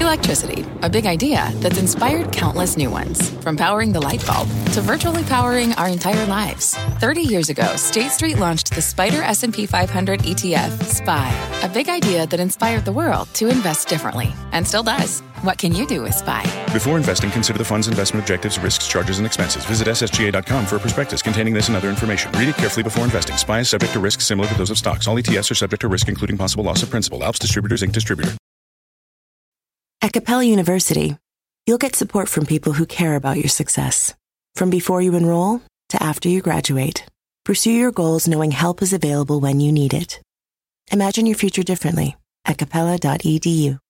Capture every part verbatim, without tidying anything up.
Electricity, a big idea that's inspired countless new ones. From powering the light bulb to virtually powering our entire lives. thirty years ago, State Street launched the Spider S and P five hundred E T F, S P Y, a big idea that inspired the world to invest differently, and still does. What can you do with S P Y? Before investing, consider the fund's investment objectives, risks, charges, and expenses. Visit S S G A dot com for a prospectus containing this and other information. Read it carefully before investing. S P Y is subject to risks similar to those of stocks. All E T Fs are subject to risk, including possible loss of principal. Alps Distributors, Incorporated Distributor. At Capella University, you'll get support from people who care about your success. From before you enroll to after you graduate, pursue your goals knowing help is available when you need it. Imagine your future differently at capella dot e d u.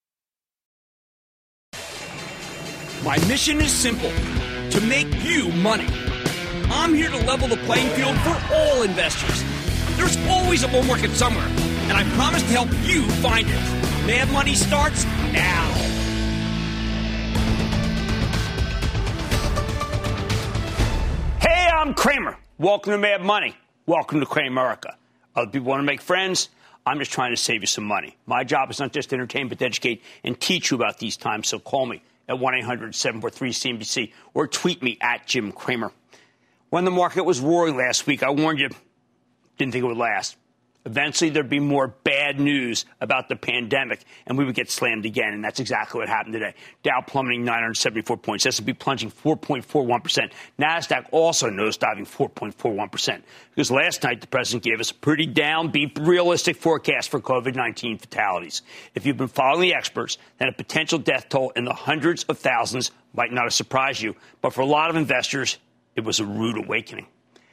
My mission is simple, to make you money. I'm here to level the playing field for all investors. There's always a bull market somewhere, and I promise to help you find it. Mad Money starts now. Hey, I'm Cramer. Welcome to Mad Money. Welcome to Cramerica. Other people want to make friends. I'm just trying to save you some money. My job is not just to entertain, but to educate and teach you about these times. So call me at one eight hundred seven four three C N B C or tweet me at Jim Cramer. When the market was roaring last week, I warned you, didn't think it would last. Eventually, there'd be more bad news about the pandemic, and we would get slammed again, and that's exactly what happened today. Dow plummeting nine hundred seventy-four points, S and P plunging four point four one percent, NASDAQ also nosediving four point four one percent, because last night the president gave us a pretty downbeat, realistic forecast for COVID nineteen fatalities. If you've been following the experts, then a potential death toll in the hundreds of thousands might not have surprised you, but for a lot of investors, it was a rude awakening.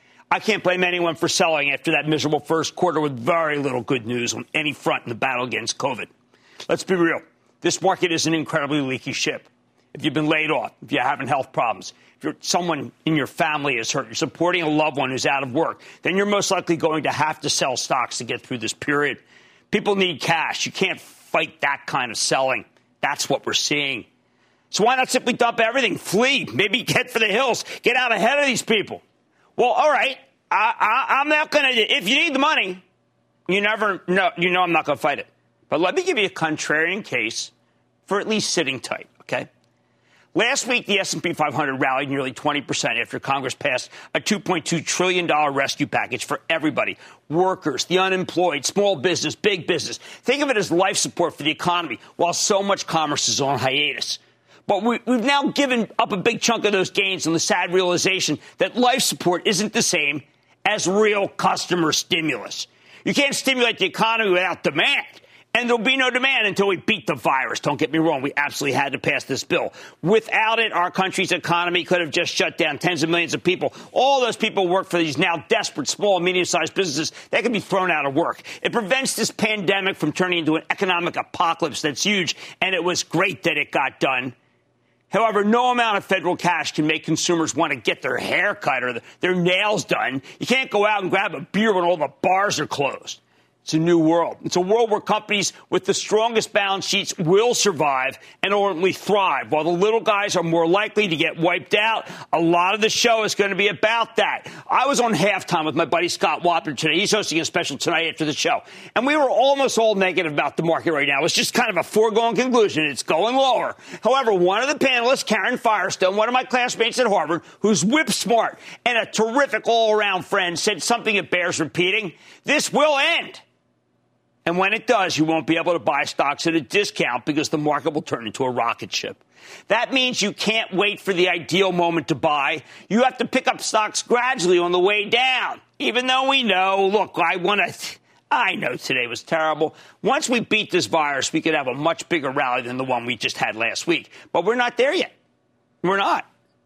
I can't blame anyone for selling after that miserable first quarter with very little good news on any front in the battle against COVID. Let's be real. This market is an incredibly leaky ship. If you've been laid off, if you're having health problems, if you're, someone in your family is hurt, you're supporting a loved one who's out of work, then you're most likely going to have to sell stocks to get through this period. People need cash. You can't fight that kind of selling. That's what we're seeing. So why not simply dump everything, flee, maybe get for the hills, get out ahead of these people? Well, all right, I, I, I'm not going to, if you need the money, you never know, you know I'm not going to fight it. But let me give you a contrarian case for at least sitting tight, okay? Last week, the S and P five hundred rallied nearly twenty percent after Congress passed a two point two trillion dollars rescue package for everybody, workers, the unemployed, small business, big business. Think of it as life support for the economy while so much commerce is on hiatus. But we, we've now given up a big chunk of those gains on the sad realization that life support isn't the same as real customer stimulus. You can't stimulate the economy without demand. And there'll be no demand until we beat the virus. Don't get me wrong. We absolutely had to pass this bill. Without it, our country's economy could have just shut down tens of millions of people. All those people work for these now desperate small and medium-sized businesses. They could be thrown out of work. It prevents this pandemic from turning into an economic apocalypse that's huge. And it was great that it got done. However, no amount of federal cash can make consumers want to get their hair cut or their nails done. You can't go out and grab a beer when all the bars are closed. It's a new world. It's a world where companies with the strongest balance sheets will survive and ultimately thrive, while the little guys are more likely to get wiped out. A lot of the show is going to be about that. I was on halftime with my buddy Scott Wapner today. He's hosting a special tonight after the show. And we were almost all negative about the market right now. It's just kind of a foregone conclusion. It's going lower. However, one of the panelists, Karen Firestone, one of my classmates at Harvard, who's whip smart and a terrific all-around friend, said something that bears repeating. This will end. And when it does, you won't be able to buy stocks at a discount because the market will turn into a rocket ship. That means you can't wait for the ideal moment to buy. You have to pick up stocks gradually on the way down. Even though we know, look, I want to, I know today was terrible. Once we beat this virus, we could have a much bigger rally than the one we just had last week. But we're not there yet. We're not.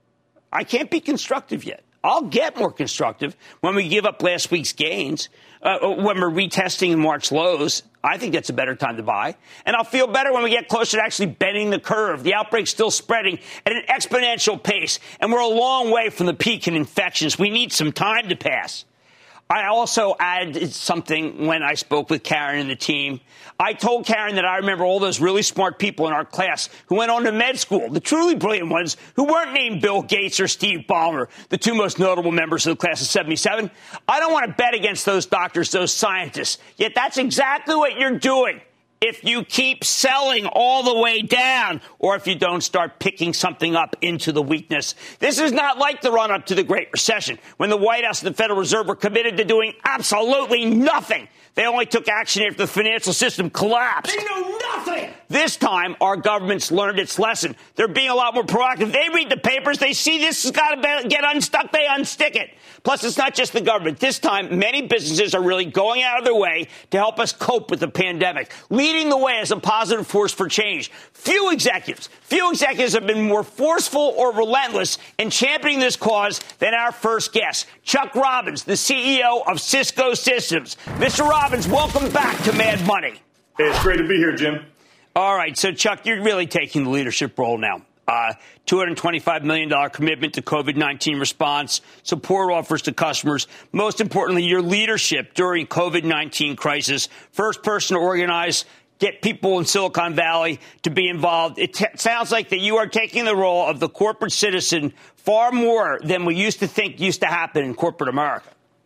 I can't be constructive yet. I'll get more constructive when we give up last week's gains, uh, when we're retesting March lows. I think that's a better time to buy. And I'll feel better when we get closer to actually bending the curve. The outbreak's still spreading at an exponential pace, and we're a long way from the peak in infections. We need some time to pass. I also added something when I spoke with Karen and the team. I told Karen that I remember all those really smart people in our class who went on to med school, the truly brilliant ones who weren't named Bill Gates or Steve Ballmer, the two most notable members of the class of seventy-seven. I don't want to bet against those doctors, those scientists. Yet that's exactly what you're doing. if you keep selling all the way down or if you don't start picking something up into the weakness. This is not like the run-up to the Great Recession when the White House and the Federal Reserve were committed to doing absolutely nothing. They only took action after the financial system collapsed. They know nothing. This time, our government's learned its lesson. They're being a lot more proactive. They read the papers. They see this has got to get unstuck. They unstick it. Plus, it's not just the government. This time, many businesses are really going out of their way to help us cope with the pandemic, leading the way as a positive force for change. Few executives, few executives have been more forceful or relentless in championing this cause than our first guest, Chuck Robbins, the C E O of Cisco Systems. Mister Robbins, welcome back to Mad Money. Hey, it's great to be here, Jim. All right. So, Chuck, you're really taking the leadership role now. Uh, two hundred twenty-five million dollars commitment to COVID nineteen response, support offers to customers. Most importantly, your leadership during COVID nineteen crisis. First person to organize, get people in Silicon Valley to be involved. It t- sounds like that you are taking the role of the corporate citizen far more than we used to think used to happen in corporate America.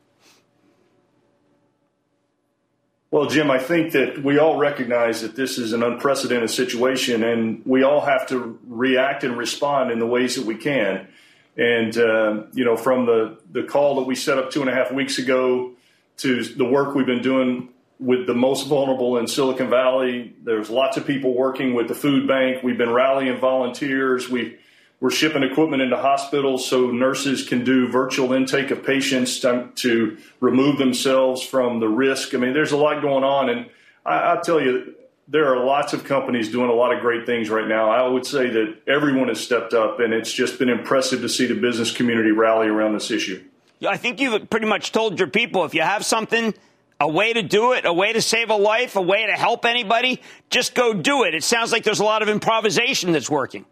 Well, Jim, I think that we all recognize that this is an unprecedented situation, and we all have to react and respond in the ways that we can. And, uh, you know, from the, the call that we set up two and a half weeks ago to the work we've been doing with the most vulnerable in Silicon Valley, there's lots of people working with the food bank. We've been rallying volunteers. We, we're shipping equipment into hospitals so nurses can do virtual intake of patients to, to remove themselves from the risk. I mean, there's a lot going on. And I, I'll tell you, there are lots of companies doing a lot of great things right now. I would say that everyone has stepped up, and it's just been impressive to see the business community rally around this issue. I think you've pretty much told your people, if you have something, a way to do it, a way to save a life, a way to help anybody, just go do it. It sounds like there's a lot of improvisation that's working.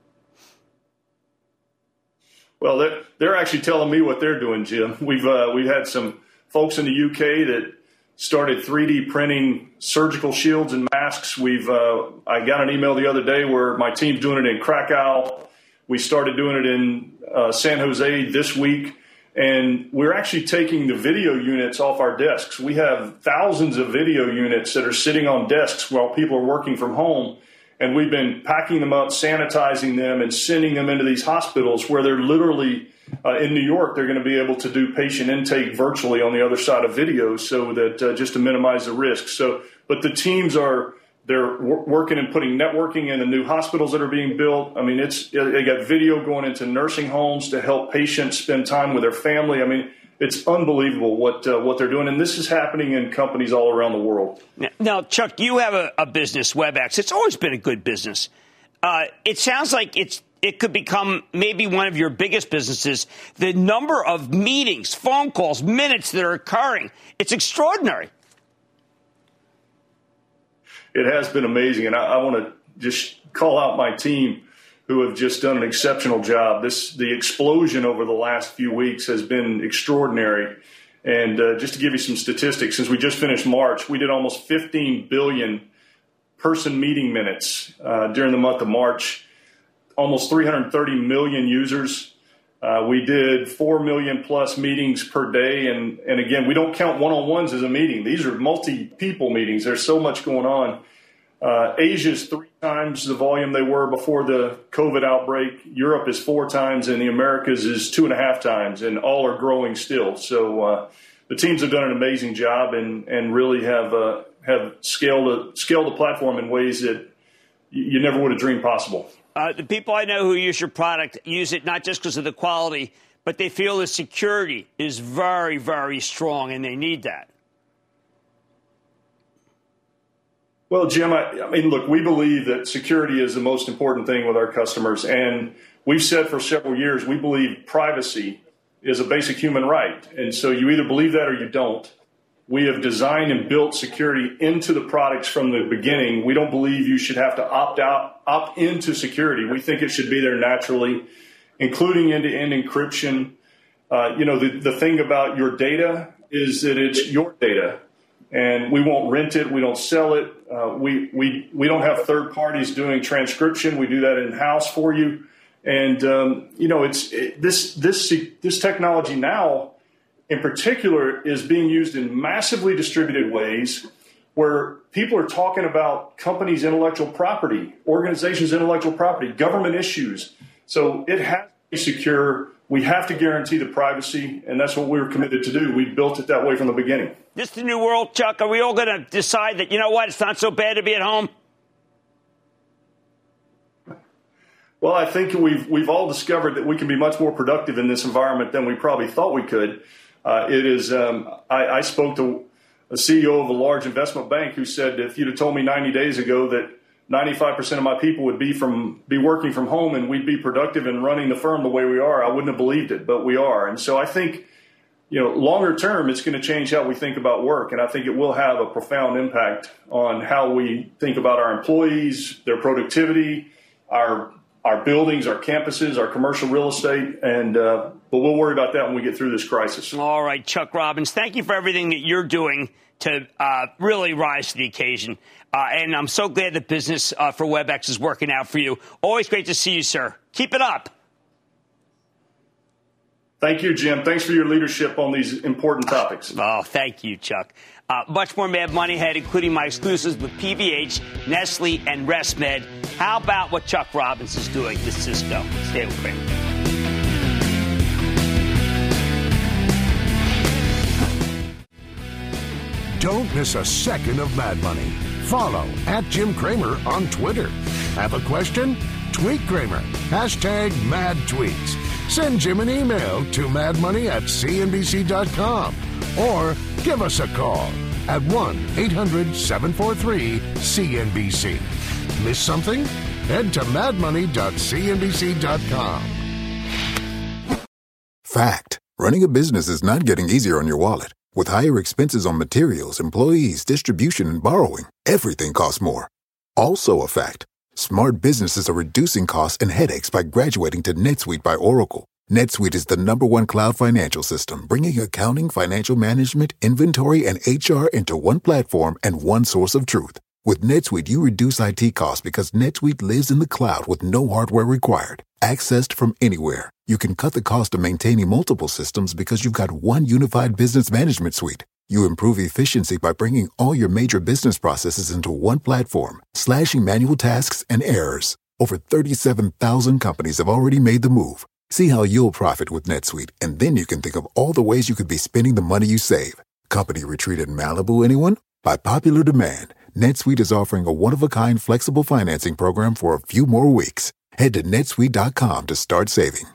Well, they're, they're actually telling me what they're doing, Jim. We've uh, we've had some folks in the U K that started three D printing surgical shields and masks. We've uh, I got an email the other day where my team's doing it in Krakow. We started doing it in uh, San Jose this week. And we're actually taking the video units off our desks. We have thousands of video units that are sitting on desks while people are working from home. And we've been packing them up, sanitizing them, and sending them into these hospitals where they're literally, uh, in New York, they're going to be able to do patient intake virtually on the other side of video so that uh, just to minimize the risk. So, but the teams are, they're w- working and putting networking in the new hospitals that are being built. I mean, it's, they got video going into nursing homes to help patients spend time with their family. I mean, it's unbelievable what uh, what they're doing, and this is happening in companies all around the world. Now, Chuck, you have a, a business, WebEx. It's always been a good business. Uh, it sounds like it's it could become maybe one of your biggest businesses. The number of meetings, phone calls, minutes that are occurring, it's extraordinary. It has been amazing, and I, I want to just call out my team, who have just done an exceptional job. This the explosion over the last few weeks has been extraordinary. And uh, just to give you some statistics, since we just finished March, we did almost fifteen billion person meeting minutes uh, during the month of March, almost three hundred thirty million users. Uh, we did four million plus meetings per day. And, and again, we don't count one-on-ones as a meeting. These are multi-people meetings. There's so much going on. Uh, Asia's three times the volume they were before the COVID outbreak. Europe is four times, and the Americas is two and a half times, and all are growing still. So uh, the teams have done an amazing job and, and really have uh, have scaled a, scaled the platform in ways that you, you never would have dreamed possible. Uh, the people I know who use your product use it not just because of the quality, but they feel the security is very, very strong, and they need that. Well, Jim, I, I mean, look, we believe that security is the most important thing with our customers. And we've said for several years, we believe privacy is a basic human right. And so you either believe that or you don't. We have designed and built security into the products from the beginning. We don't believe you should have to opt out, opt into security. We think it should be there naturally, including end-to-end encryption. Uh, you know, the, the thing about your data is that it's your data. And we won't rent it. We don't sell it. Uh, we, we, we don't have third parties doing transcription. We do that in-house for you. And, um, you know, it's it, this this this technology now in particular is being used in massively distributed ways where people are talking about companies' intellectual property, organizations' intellectual property, government issues. So it has to be secure. We have to guarantee the privacy, and that's what we were committed to do. We built it that way from the beginning. This is the new world, Chuck. Are we all going to decide that, you know what, it's not so bad to be at home? Well, I think we've we've all discovered that we can be much more productive in this environment than we probably thought we could. Uh, it is. Um, I, I spoke to a C E O of a large investment bank who said, if you'd have told me ninety days ago that ninety-five percent of my people would be from be working from home and we'd be productive in running the firm the way we are, I wouldn't have believed it, but we are. And so I think, you know, longer term, it's going to change how we think about work, and I think it will have a profound impact on how we think about our employees, their productivity, our our buildings, our campuses, our commercial real estate, and uh, but we'll worry about that when we get through this crisis. All right, Chuck Robbins, thank you for everything that you're doing to uh, really rise to the occasion. Uh, and I'm so glad that business uh, for WebEx is working out for you. Always great to see you, sir. Keep it up. Thank you, Jim. Thanks for your leadership on these important topics. Oh, thank you, Chuck. Uh, much more Mad Money ahead, including my exclusives with P V H, Nestle, and ResMed. How about what Chuck Robbins is doing with Cisco? Stay with me. Don't miss a second of Mad Money. Follow at Jim Cramer on Twitter. Have a question? Tweet Cramer. Hashtag Mad Tweets. Send Jim an email to madmoney at c n b c dot com or give us a call at one eight hundred seven four three C N B C. Miss something? Head to mad money dot c n b c dot com. Fact. Running a business is not getting easier on your wallet. With higher expenses on materials, employees, distribution, and borrowing, everything costs more. Also a fact. Smart businesses are reducing costs and headaches by graduating to NetSuite by Oracle. NetSuite is the number one cloud financial system, bringing accounting, financial management, inventory, and H R into one platform and one source of truth. With NetSuite, you reduce I T costs because NetSuite lives in the cloud with no hardware required. Accessed from anywhere. You can cut the cost of maintaining multiple systems because you've got one unified business management suite. You improve efficiency by bringing all your major business processes into one platform, slashing manual tasks and errors. Over thirty-seven thousand companies have already made the move. See how you'll profit with NetSuite, and then you can think of all the ways you could be spending the money you save. Company retreat in Malibu, anyone? By popular demand, NetSuite is offering a one-of-a-kind flexible financing program for a few more weeks. Head to netsuite dot com to start saving.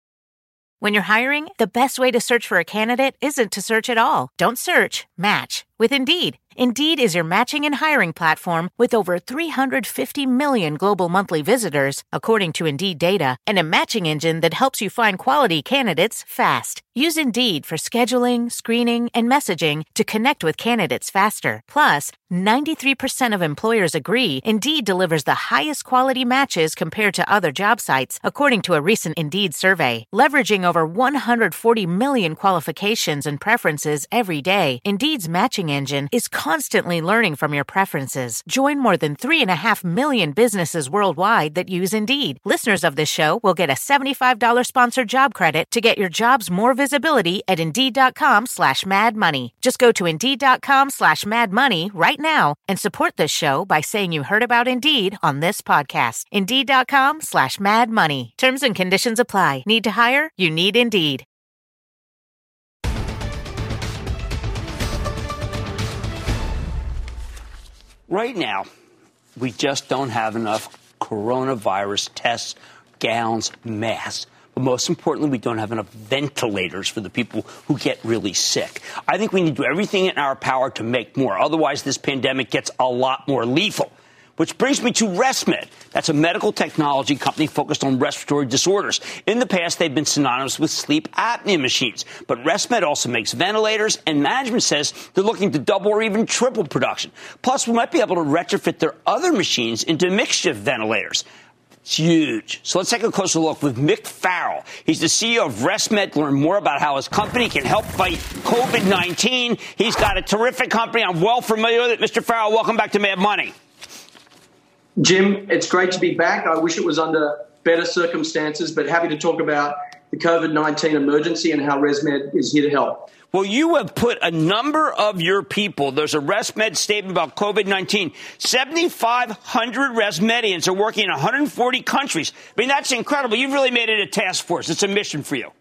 When you're hiring, the best way to search for a candidate isn't to search at all. Don't search, match with Indeed. Indeed is your matching and hiring platform with over three hundred fifty million global monthly visitors, according to Indeed data, and a matching engine that helps you find quality candidates fast. Use Indeed for scheduling, screening, and messaging to connect with candidates faster. Plus, ninety-three percent of employers agree Indeed delivers the highest quality matches compared to other job sites, according to a recent Indeed survey. Leveraging over one hundred forty million qualifications and preferences every day, Indeed's matching engine is constantly learning from your preferences. Join more than three and a half million businesses worldwide that use Indeed. Listeners of this show will get a seventy-five dollars sponsored job credit to get your jobs more visibility at Indeed.com slash Mad Money. Just go to Indeed.com slash Mad Money right now and support this show by saying you heard about Indeed on this podcast. Indeed.com slash Mad Money. Terms and conditions apply. Need to hire? You need Indeed. Right now, we just don't have enough coronavirus tests, gowns, masks. But most importantly, we don't have enough ventilators for the people who get really sick. I think we need to do everything in our power to make more. Otherwise, this pandemic gets a lot more lethal. Which brings me to ResMed. That's a medical technology company focused on respiratory disorders. In the past, they've been synonymous with sleep apnea machines. But ResMed also makes ventilators, and management says they're looking to double or even triple production. Plus, we might be able to retrofit their other machines into makeshift ventilators. It's huge. So let's take a closer look with Mick Farrell. He's the C E O of ResMed to learn more about how his company can help fight COVID nineteen. He's got a terrific company. I'm well familiar with it. Mister Farrell, welcome back to Mad Money. Jim, it's great to be back. I wish it was under better circumstances, but happy to talk about the COVID nineteen emergency and how ResMed is here to help. Well, you have put a number of your people, there's a ResMed statement about COVID nineteen. seventy-five hundred ResMedians are working in one hundred forty countries. I mean, that's incredible. You've really made it a task force. It's a mission for you.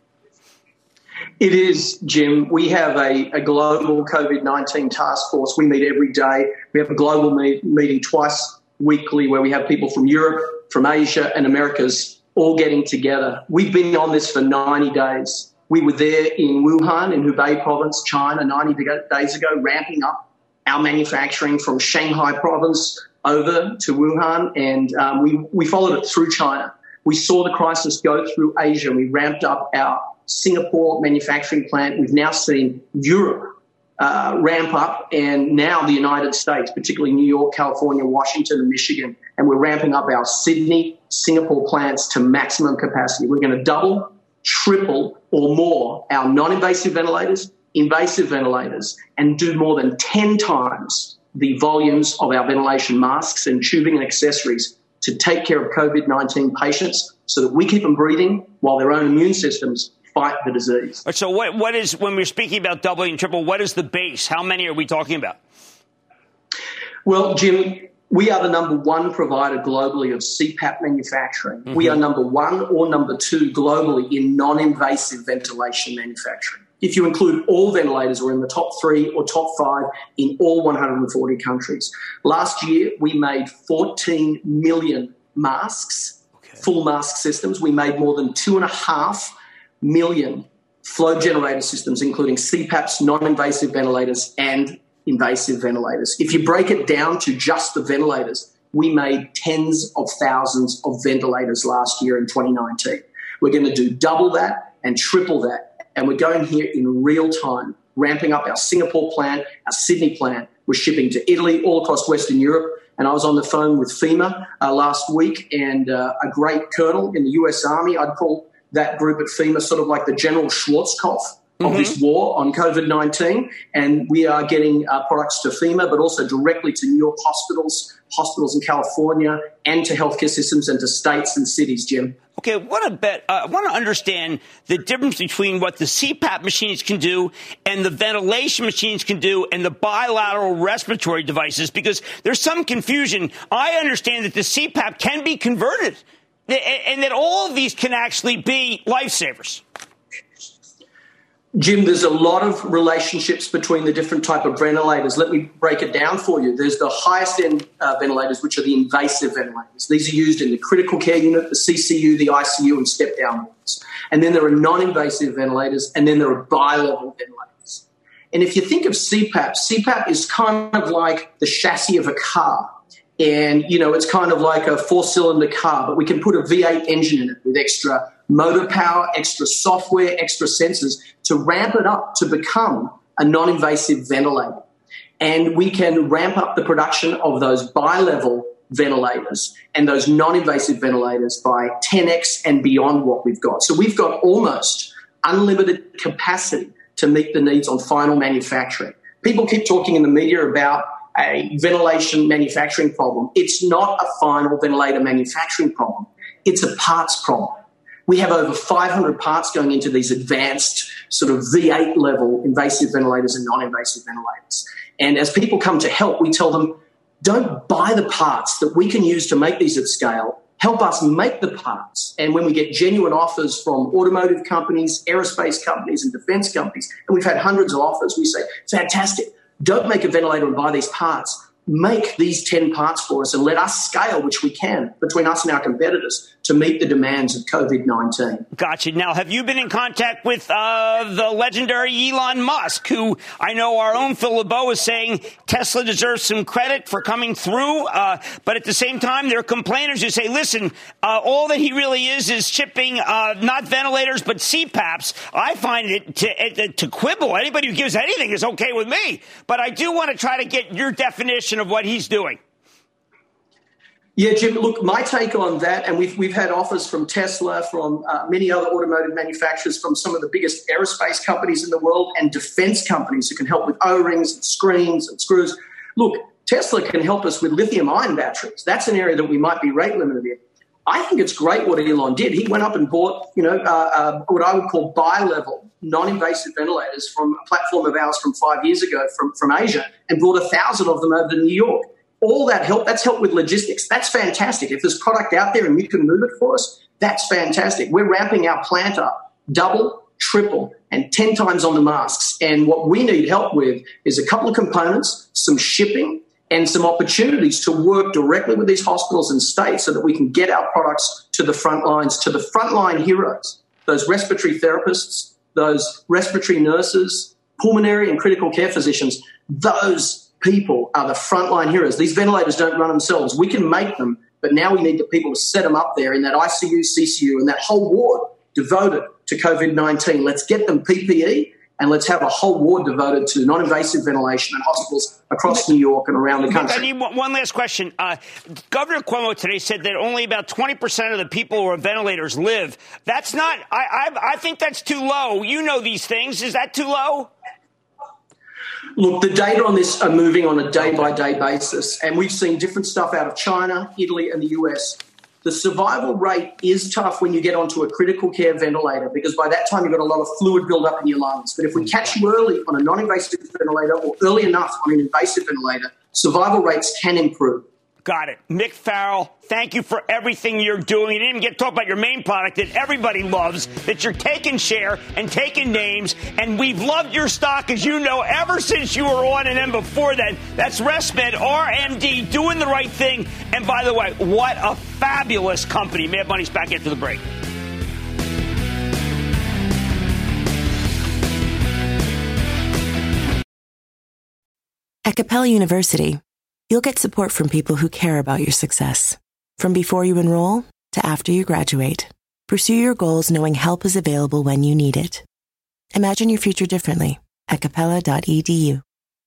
It is, Jim. We have a, a global COVID nineteen task force. We meet every day. We have a global meet, meeting twice weekly where we have people from Europe, from Asia and Americas all getting together. We've been on this for ninety days. We were there in Wuhan, in Hubei province, China, ninety days ago, ramping up our manufacturing from Shanghai province over to Wuhan, and um, we, we followed it through China. We saw the crisis go through Asia. We ramped up our Singapore manufacturing plant. We've now seen Europe uh, ramp up, and now the United States, particularly New York, California, Washington, and Michigan, and we're ramping up our Sydney, Singapore plants to maximum capacity. We're going to double, triple, or more our non-invasive ventilators, invasive ventilators, and do more than ten times the volumes of our ventilation masks and tubing and accessories to take care of COVID nineteen patients so that we keep them breathing while their own immune systems fight the disease. So what, what is, when we're speaking about doubling and triple, what is the base? How many are we talking about? Well, Jim, we are the number one provider globally of C PAP manufacturing. Mm-hmm. We are number one or number two globally in non-invasive ventilation manufacturing. If you include all ventilators, we're in the top three or top five in all one hundred forty countries. Last year, we made fourteen million masks, okay. full mask systems. We made more than two and a half million flow generator systems, including C PAPs, non-invasive ventilators, and invasive ventilators. If you break it down to just the ventilators, we made tens of thousands of ventilators last year in twenty nineteen. We're going to do double that and triple that. And we're going here in real time, ramping up our Singapore plant, our Sydney plant. We're shipping to Italy, all across Western Europe. And I was on the phone with FEMA uh, last week, and uh, a great colonel in the U S Army, I'd call that group at FEMA sort of like the General Schwarzkopf of mm-hmm. this war on COVID nineteen. And we are getting uh, products to FEMA, but also directly to New York hospitals, hospitals in California, and to healthcare systems and to states and cities, Jim. Okay, I want to bet, uh, I want to understand the difference between what the C PAP machines can do and the ventilation machines can do and the bilateral respiratory devices, because there's some confusion. I understand that the C PAP can be converted and that all of these can actually be lifesavers. Jim, there's a lot of relationships between the different type of ventilators. Let me break it down for you. There's the highest end uh, ventilators, which are the invasive ventilators. These are used in the critical care unit, the C C U, the I C U, and step-down wards. And then there are non-invasive ventilators, and then there are bi-level ventilators. And if you think of C PAP, C PAP is kind of like the chassis of a car. And, you know, it's kind of like a four-cylinder car, but we can put a V eight engine in it with extra motor power, extra software, extra sensors to ramp it up to become a non-invasive ventilator. And we can ramp up the production of those bi-level ventilators and those non-invasive ventilators by ten x and beyond what we've got. So we've got almost unlimited capacity to meet the needs on final manufacturing. People keep talking in the media about a ventilation manufacturing problem. It's not a final ventilator manufacturing problem. It's a parts problem. We have over five hundred parts going into these advanced sort of V eight level invasive ventilators and non-invasive ventilators. And as people come to help, we tell them, don't buy the parts that we can use to make these at scale. Help us make the parts. And when we get genuine offers from automotive companies, aerospace companies, and defense companies, and we've had hundreds of offers, we say, fantastic. Don't make a ventilator and buy these parts. Make these ten parts for us and let us scale, which we can, between us and our competitors to meet the demands of COVID nineteen. Gotcha. Now, have you been in contact with uh, the legendary Elon Musk, who I know our own Phil LeBeau is saying Tesla deserves some credit for coming through, uh, but at the same time, there are complainers who say, listen, uh, all that he really is is shipping uh, not ventilators, but C PAPs. I find it to, to quibble. Anybody who gives anything is okay with me, but I do want to try to get your definition of what he's doing. Yeah, Jim, look, my take on that, and we've we've had offers from Tesla, from uh, many other automotive manufacturers, from some of the biggest aerospace companies in the world and defense companies who can help with O-rings and screens and screws. Look, Tesla can help us with lithium-ion batteries. That's an area that we might be rate limited in. I think it's great what Elon did. He went up and bought, you know, uh, uh, what I would call bi-level, non-invasive ventilators from a platform of ours from five years ago from, from Asia and brought a thousand of them over to New York. All that help, that's helped with logistics. That's fantastic. If there's product out there and you can move it for us, that's fantastic. We're ramping our plant up double, triple, and ten times on the masks. And what we need help with is a couple of components, some shipping, and some opportunities to work directly with these hospitals and states so that we can get our products to the front lines, to the frontline heroes, those respiratory therapists, those respiratory nurses, pulmonary and critical care physicians. Those people are the frontline heroes. These ventilators don't run themselves. We can make them, but now we need the people to set them up there in that I C U, C C U, and that whole ward devoted to COVID nineteen. Let's get them P P E. And let's have a whole ward devoted to non-invasive ventilation in hospitals across New York and around the country. I need one last question. Uh, Governor Cuomo today said that only about twenty percent of the people who are on ventilators live. That's not, I, I, I think that's too low. You know these things. Is that too low? Look, the data on this are moving on a day-by-day basis, and we've seen different stuff out of China, Italy, and the U S. The survival rate is tough when you get onto a critical care ventilator because by that time you've got a lot of fluid buildup in your lungs. But if we catch you early on a non-invasive ventilator or early enough on an invasive ventilator, survival rates can improve. Got it. Mick Farrell, thank you for everything you're doing. You didn't even get to talk about your main product that everybody loves, that you're taking share and taking names. And we've loved your stock, as you know, ever since you were on and then before then. That's ResMed, R M D, doing the right thing. And by the way, what a fabulous company. Mad Money's back after the break. At Capella University, you'll get support from people who care about your success. From before you enroll to after you graduate, pursue your goals knowing help is available when you need it. Imagine your future differently at capella dot e d u.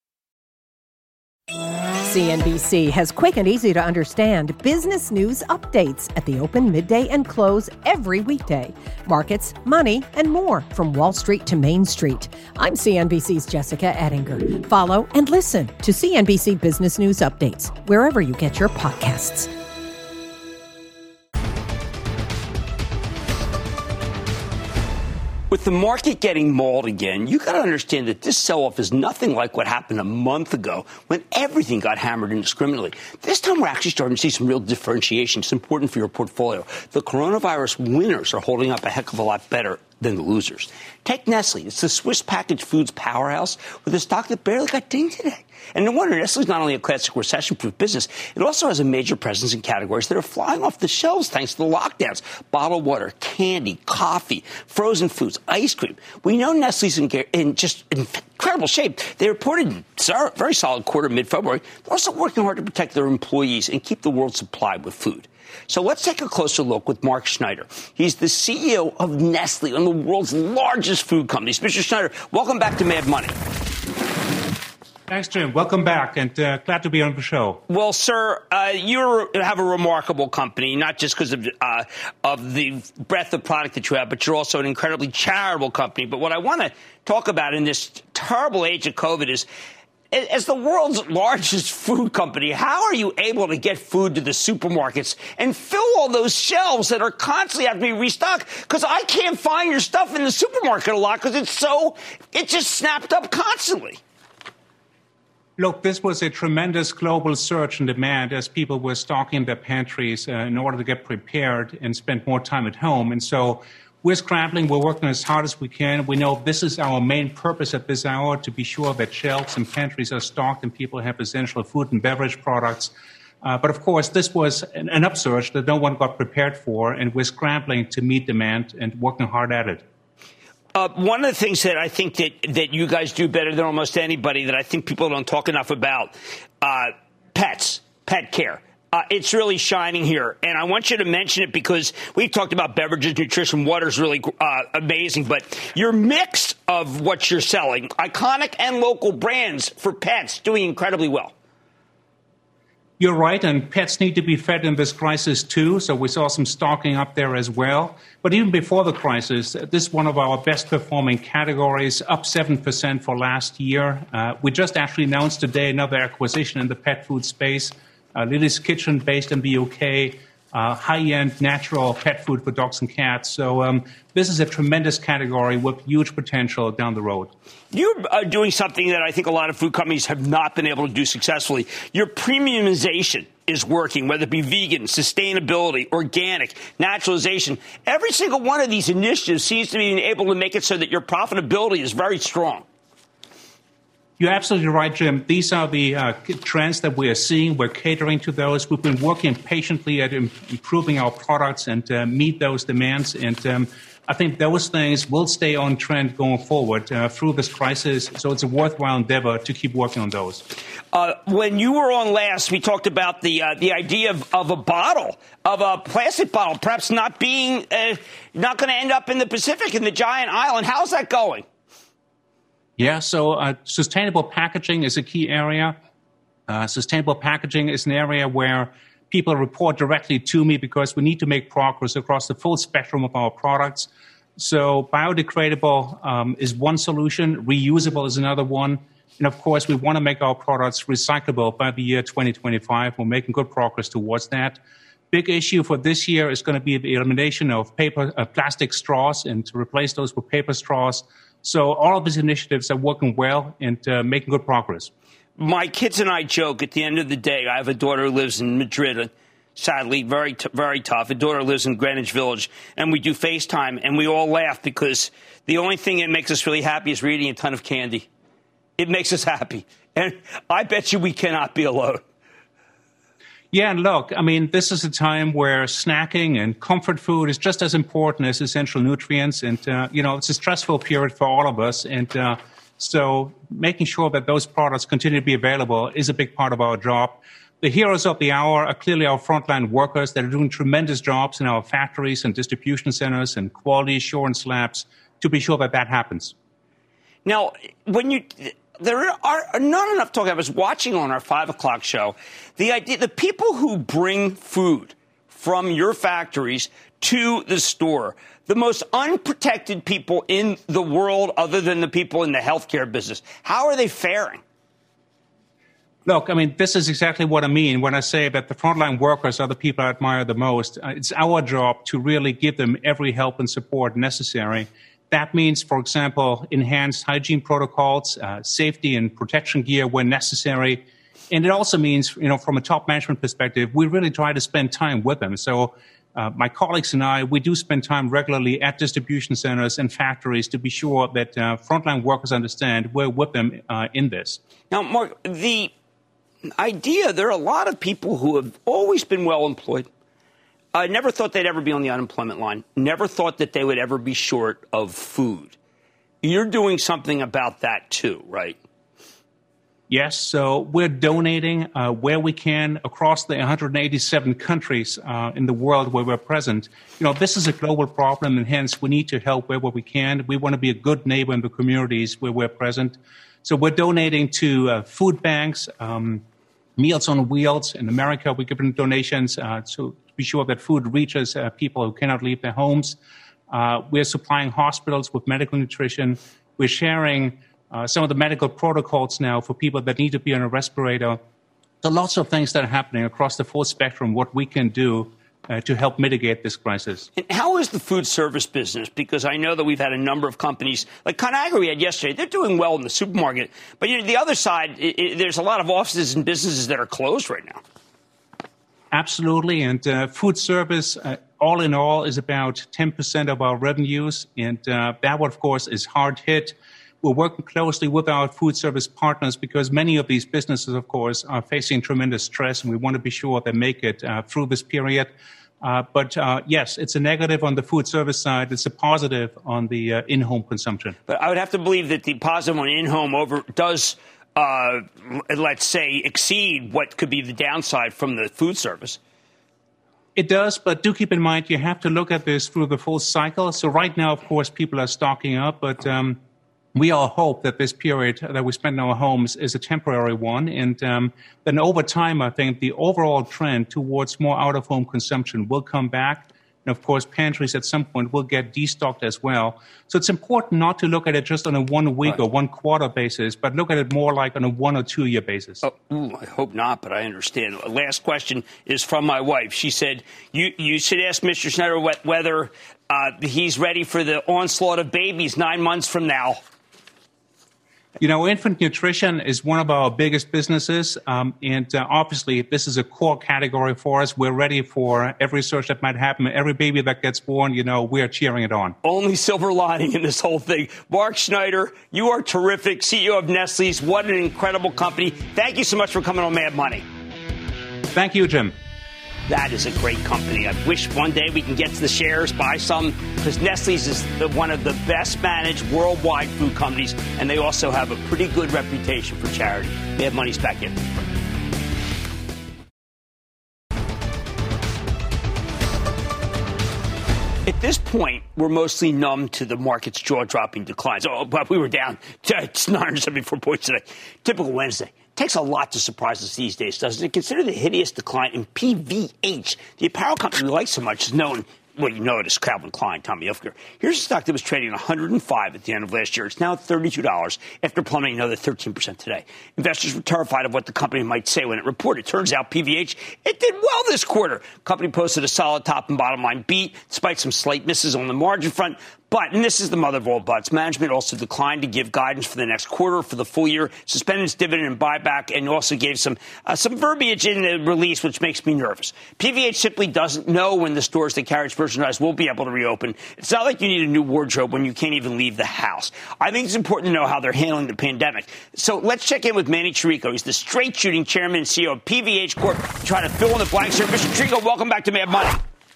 C N B C has quick and easy to understand business news updates at the open, midday, and close every weekday. Markets, money, and more from Wall Street to Main Street. I'm C N B C's Jessica Ettinger. Follow and listen to C N B C Business News Updates wherever you get your podcasts. With the market getting mauled again, you got to understand that this sell-off is nothing like what happened a month ago when everything got hammered indiscriminately. This time we're actually starting to see some real differentiation. It's important for your portfolio. The coronavirus winners are holding up a heck of a lot better than the losers. Take Nestle. It's the Swiss packaged foods powerhouse with a stock that barely got dinged today. And no wonder, Nestle's not only a classic recession-proof business, it also has a major presence in categories that are flying off the shelves thanks to the lockdowns. Bottled water, candy, coffee, frozen foods, ice cream. We know Nestle's in, in just incredible shape. They reported a very solid quarter mid-February. They're also working hard to protect their employees and keep the world supplied with food. So let's take a closer look with Mark Schneider. He's the C E O of Nestle, one of the world's largest food companies. Mister Schneider, welcome back to Mad Money. Thanks, Jim. Welcome back, and uh, glad to be on the show. Well, sir, uh, you have a remarkable company, not just because of, uh, of the breadth of product that you have, but you're also an incredibly charitable company. But what I want to talk about in this terrible age of COVID is, as the world's largest food company, how are you able to get food to the supermarkets and fill all those shelves that are constantly have to be restocked? Because I can't find your stuff in the supermarket a lot because it's so, it just snapped up constantly. Look, this was a tremendous global surge in demand as people were stocking their pantries uh, in order to get prepared and spend more time at home. And so we're scrambling. We're working as hard as we can. We know this is our main purpose at this hour, to be sure that shelves and pantries are stocked and people have essential food and beverage products. Uh, but, of course, this was an, an upsurge that no one got prepared for, and we're scrambling to meet demand and working hard at it. Uh, one of the things that I think that, that you guys do better than almost anybody that I think people don't talk enough about, uh, pets, pet care. Uh, it's really shining here. And I want you to mention it because we've talked about beverages, nutrition, water's really uh, amazing. But your mix of what you're selling, iconic and local brands for pets, doing incredibly well. You're right, and pets need to be fed in this crisis too, so we saw some stocking up there as well. But even before the crisis, this is one of our best-performing categories, up seven percent for last year. Uh, we just actually announced today another acquisition in the pet food space, uh, Lily's Kitchen, based in the U K, uh, high-end natural pet food for dogs and cats. So um, this is a tremendous category with huge potential down the road. You're uh, doing something that I think a lot of food companies have not been able to do successfully. Your premiumization is working, whether it be vegan, sustainability, organic, naturalization. Every single one of these initiatives seems to be able to make it so that your profitability is very strong. You're absolutely right, Jim. These are the uh, trends that we are seeing. We're catering to those. We've been working patiently at im- improving our products and uh, meet those demands. And um, I think those things will stay on trend going forward uh, through this crisis. So it's a worthwhile endeavor to keep working on those. Uh, when you were on last, we talked about the uh, the idea of, of a bottle, of a plastic bottle, perhaps not being, uh, not going to end up in the Pacific, in the giant island. How's that going? Yeah, so uh, sustainable packaging is a key area. Uh, sustainable packaging is an area where people report directly to me because we need to make progress across the full spectrum of our products. So biodegradable um, is one solution. Reusable is another one. And, of course, we want to make our products recyclable by the year twenty twenty-five. We're making good progress towards that. Big issue for this year is going to be the elimination of paper, uh, plastic straws and to replace those with paper straws. So all of these initiatives are working well and uh, making good progress. My kids and I joke at the end of the day. I have a daughter who lives in Madrid, and sadly, very, t- very tough. A daughter lives in Greenwich Village, and we do FaceTime, and we all laugh because the only thing that makes us really happy is we're eating a ton of candy. It makes us happy. And I bet you we cannot be alone. Yeah, and look, I mean, this is a time where snacking and comfort food is just as important as essential nutrients. And, uh, you know, it's a stressful period for all of us. And uh, so making sure that those products continue to be available is a big part of our job. The heroes of the hour are clearly our frontline workers that are doing tremendous jobs in our factories and distribution centers and quality assurance labs to be sure that that happens. Now, when you... There are not enough talk. I was watching on our five o'clock show the idea, the people who bring food from your factories to the store, the most unprotected people in the world other than the people in the healthcare business. How are they faring? Look, I mean, this is exactly what I mean when I say that the frontline workers are the people I admire the most. Uh, it's our job to really give them every help and support necessary. That means, for example, enhanced hygiene protocols, uh, safety and protection gear when necessary. And it also means, you know, from a top management perspective, we really try to spend time with them. So uh, my colleagues and I, we do spend time regularly at distribution centers and factories to be sure that uh, frontline workers understand we're with them uh, in this. Now, Mark, the idea, there are a lot of people who have always been well employed. I never thought they'd ever be on the unemployment line. Never thought that they would ever be short of food. You're doing something about that, too, right? Yes. So we're donating uh, where we can across the one hundred eighty-seven countries uh, in the world where we're present. You know, this is a global problem, and hence we need to help wherever we can. We want to be a good neighbor in the communities where we're present. So we're donating to uh, food banks, um, Meals on Wheels. In America, we're giving donations uh, to be sure that food reaches uh, people who cannot leave their homes. Uh, we're supplying hospitals with medical nutrition. We're sharing uh, some of the medical protocols now for people that need to be on a respirator. So lots of things that are happening across the full spectrum, what we can do uh, to help mitigate this crisis. And how is the food service business? Because I know that we've had a number of companies, like ConAgra we had yesterday, they're doing well in the supermarket. But you know, the other side, it, it, there's a lot of offices and businesses that are closed right now. Absolutely. And uh, food service, uh, all in all, is about ten percent of our revenues. And uh, that, of course, is hard hit. We're working closely with our food service partners because many of these businesses, of course, are facing tremendous stress, and we want to be sure they make it uh, through this period. Uh, but, uh, yes, it's a negative on the food service side. It's a positive on the uh, in-home consumption. But I would have to believe that the positive on in-home over does Uh, let's say, exceed what could be the downside from the food service. It does, but do keep in mind you have to look at this through the full cycle. So right now, of course, people are stocking up, but um, we all hope that this period that we spend in our homes is a temporary one. And um, then over time, I think the overall trend towards more out-of-home consumption will come back. And of course, pantries at some point will get destocked as well. So it's important not to look at it just on a one week right. or one quarter basis, but look at it more like on a one or two year basis. Oh, ooh, I hope not, but I understand. Last question is from my wife. She said, you, you should ask Mister Snyder whether uh, he's ready for the onslaught of babies nine months from now. You know, infant nutrition is one of our biggest businesses, um, and uh, obviously this is a core category for us. We're ready for every surge that might happen. Every baby that gets born, you know, we're cheering it on. Only silver lining in this whole thing. Mark Schneider, you are terrific, C E O of Nestle's. What an incredible company. Thank you so much for coming on Mad Money. Thank you, Jim. That is a great company. I wish one day we can get to the shares, buy some, because Nestle's is the, one of the best managed worldwide food companies, and they also have a pretty good reputation for charity. Mad Money's back in. At this point, we're mostly numb to the market's jaw-dropping declines. Oh, but we were down to nine hundred seventy-four points today. Typical Wednesday. Takes a lot to surprise us these days, doesn't it? Consider the hideous decline in P V H. The apparel company we like so much is known, well, you know it as Calvin Klein, Tommy Hilfiger. Here's a stock that was trading at one hundred five at the end of last year. It's now at thirty-two dollars after plummeting another thirteen percent today. Investors were terrified of what the company might say when it reported. Turns out P V H, it did well this quarter. Company posted a solid top and bottom line beat, despite some slight misses on the margin front. But, and this is the mother of all buts, management also declined to give guidance for the next quarter, for the full year, suspended its dividend and buyback, and also gave some uh, some verbiage in the release, which makes me nervous. P V H simply doesn't know when the stores that carry its merchandise will be able to reopen. It's not like you need a new wardrobe when you can't even leave the house. I think it's important to know how they're handling the pandemic. So let's check in with Manny Chirico. He's the straight-shooting chairman and C E O of P V H Corp, trying to fill in the blanks here. Mister Chirico, welcome back to Mad Money.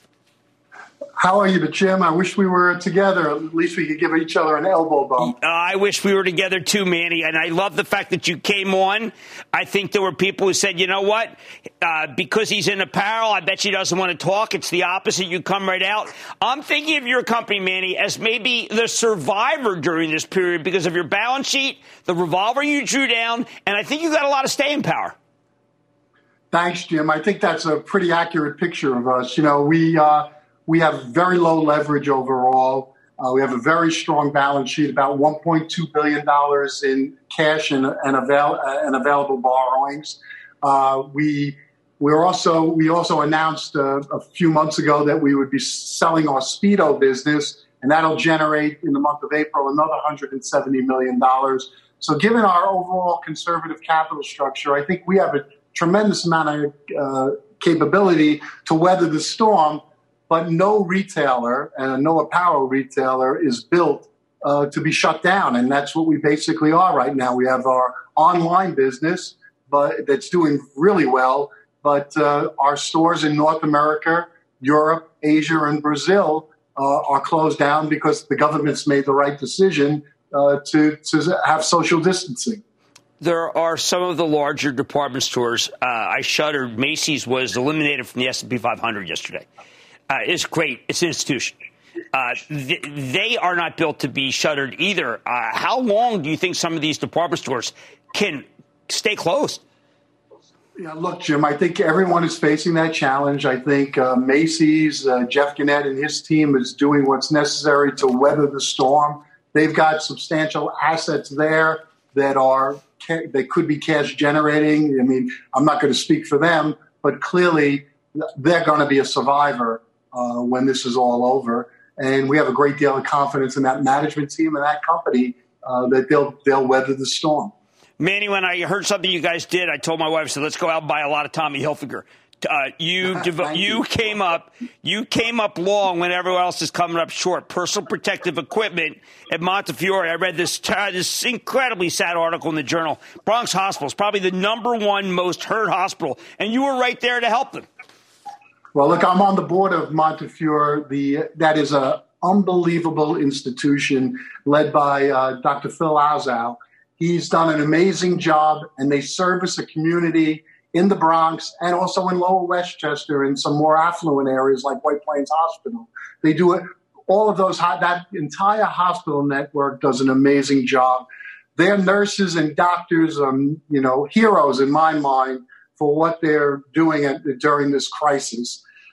How are you, Jim? I wish we were together. At least we could give each other an elbow bump. Uh, I wish we were together too, Manny. And I love the fact that you came on. I think there were people who said, you know what? Uh, because he's in apparel, I bet he doesn't want to talk. It's the opposite. You come right out. I'm thinking of your company, Manny, as maybe the survivor during this period because of your balance sheet, the revolver you drew down, and I think you got a lot of staying power. Thanks, Jim. I think that's a pretty accurate picture of us. You know, we... Uh, We have very low leverage overall. Uh, we have a very strong balance sheet, about one point two billion dollars in cash and, and, avail, uh, and available borrowings. Uh, we we're also we also announced uh, a few months ago that we would be selling our Speedo business, and that'll generate in the month of April another one hundred seventy million dollars. So given our overall conservative capital structure, I think we have a tremendous amount of uh, capability to weather the storm. But no retailer and no apparel retailer is built uh, to be shut down. And that's what we basically are right now. We have our online business, but that's doing really well. But uh, our stores in North America, Europe, Asia, and Brazil uh, are closed down because the government's made the right decision uh, to, to have social distancing. There are some of the larger department stores. Uh, I shuddered. Macy's was eliminated from the S and P five hundred yesterday. Uh, it's great. It's an institution. Uh, th- they are not built to be shuttered either. Uh, how long do you think some of these department stores can stay closed? Yeah, look, Jim, I think everyone is facing that challenge. I think uh, Macy's, uh, Jeff Gennett and his team is doing what's necessary to weather the storm. They've got substantial assets there that are ca- that could be cash generating. I mean, I'm not going to speak for them, but clearly they're going to be a survivor Uh, when this is all over. And we have a great deal of confidence in that management team and that company uh, that they'll they'll weather the storm. Manny, when I heard something you guys did, I told my wife, I said, let's go out and buy a lot of Tommy Hilfiger. Uh, you devo- you, you came up you came up long when everyone else is coming up short. Personal protective equipment at Montefiore. I read this uh, this incredibly sad article in the Journal. Bronx Hospital is probably the number one most hurt hospital, and you were right there to help them. Well, look, I'm on the board of Montefiore. The that is an unbelievable institution led by uh, Doctor Phil Alzow. He's done an amazing job, and they service a community in the Bronx and also in Lower Westchester and some more affluent areas like White Plains Hospital. They do it. All of those, that entire hospital network does an amazing job. Their nurses and doctors are, you know, heroes in my mind for what they're doing at, during this crisis.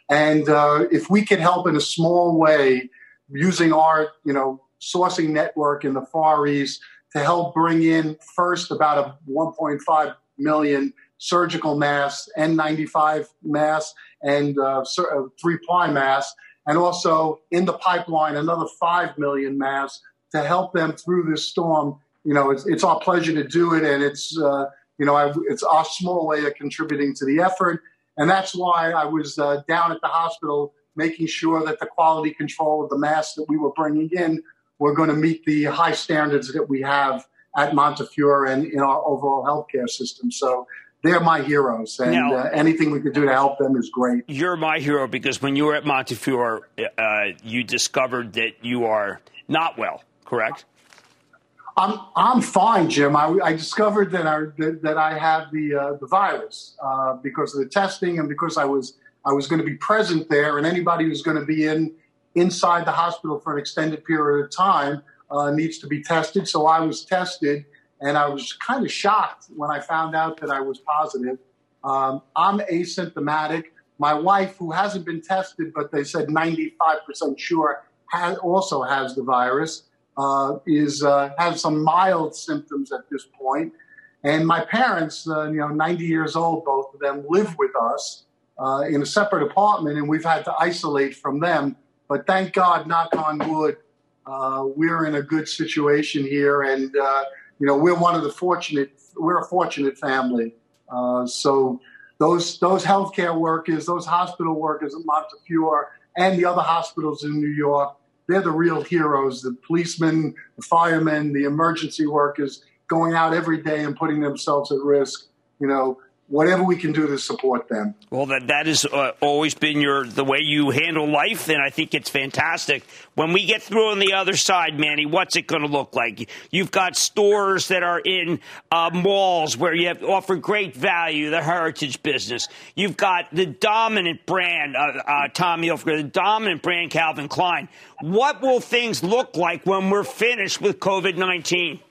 And uh, if we can help in a small way using our, you know, sourcing network in the Far East to help bring in first about a one point five million surgical masks, N ninety-five masks, and uh, three-ply masks, and also in the pipeline another five million masks to help them through this storm. You know, it's, it's our pleasure to do it, and it's, uh, you know, I, it's our small way of contributing to the effort. And that's why I was uh, down at the hospital making sure that the quality control of the masks that we were bringing in were going to meet the high standards that we have at Montefiore and in our overall healthcare system. So they're my heroes, and now, uh, anything we could do to help them is great. You're my hero because when you were at Montefiore, uh, you discovered that you are not well, correct? I'm I'm fine, Jim. I, I discovered that I that, that I have the uh, the virus uh, because of the testing and because I was I was going to be present there, and anybody who's going to be in inside the hospital for an extended period of time uh, needs to be tested. So I was tested, and I was kind of shocked when I found out that I was positive. Um, I'm asymptomatic. My wife, who hasn't been tested, but they said ninety-five percent sure, has, also has the virus. Uh, is uh, has some mild symptoms at this point. And my parents, uh, you know, ninety years old, both of them, live with us uh, in a separate apartment, and we've had to isolate from them. But thank God, knock on wood, uh, we're in a good situation here, and uh, you know, we're one of the fortunate. We're a fortunate family. Uh, so those those healthcare workers, those hospital workers at Montefiore, and the other hospitals in New York, they're the real heroes, the policemen, the firemen, the emergency workers going out every day and putting themselves at risk. You know, whatever we can do to support them. Well, that that has uh, always been your the way you handle life, and I think it's fantastic. When we get through on the other side, Manny, what's it going to look like? You've got stores that are in uh, malls where you have offer great value, the heritage business. You've got the dominant brand, uh, uh, Tommy Hilfiger, the dominant brand, Calvin Klein. What will things look like when we're finished with COVID nineteen?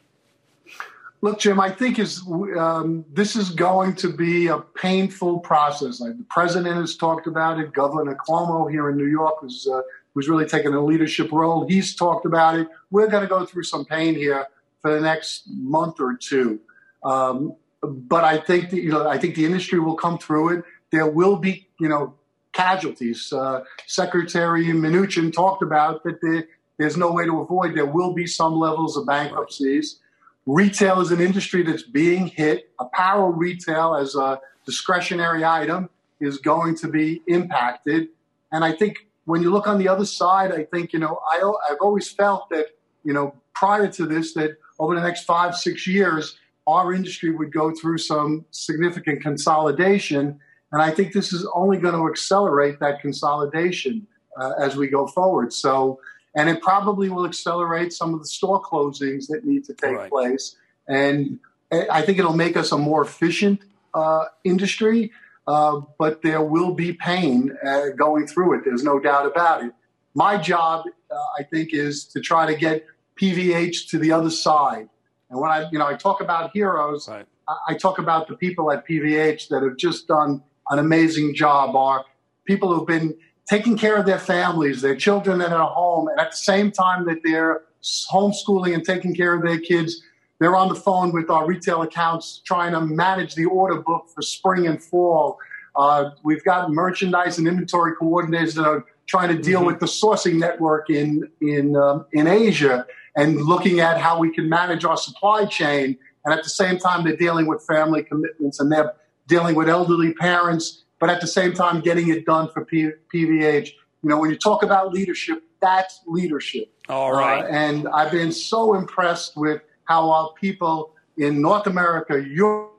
Look, Jim, I think is um, this is going to be a painful process. Like the president has talked about it. Governor Cuomo here in New York, who's, uh, who's really taken a leadership role, he's talked about it. We're going to go through some pain here for the next month or two. Um, but I think that, you know, I think the industry will come through it. There will be, you know, casualties. Uh, Secretary Mnuchin talked about that there, there's no way to avoid. There will be some levels of bankruptcies. Retail is an industry that's being hit. Apparel retail as a discretionary item is going to be impacted. And I think when you look on the other side, I think, you know, I, I've always felt that, you know, prior to this, that over the next five, six years, our industry would go through some significant consolidation. And I think this is only going to accelerate that consolidation uh, as we go forward. So, and it probably will accelerate some of the store closings that need to take right. place. And I think it'll make us a more efficient uh, industry, uh, but there will be pain uh, going through it. There's no doubt about it. My job, uh, I think, is to try to get P V H to the other side. And when I, you know, I talk about heroes, right. I, I talk about the people at P V H that have just done an amazing job, are people who've been taking care of their families, their children that are at home, and at the same time that they're homeschooling and taking care of their kids, they're on the phone with our retail accounts trying to manage the order book for spring and fall. Uh, we've got merchandise and inventory coordinators that are trying to deal mm-hmm. with the sourcing network in in um, in Asia and looking at how we can manage our supply chain. And at the same time, they're dealing with family commitments and they're dealing with elderly parents, but at the same time, getting it done for P- PVH. You know, when you talk about leadership, that's leadership. All right. Uh, and I've been so impressed with how our people in North America, Europe,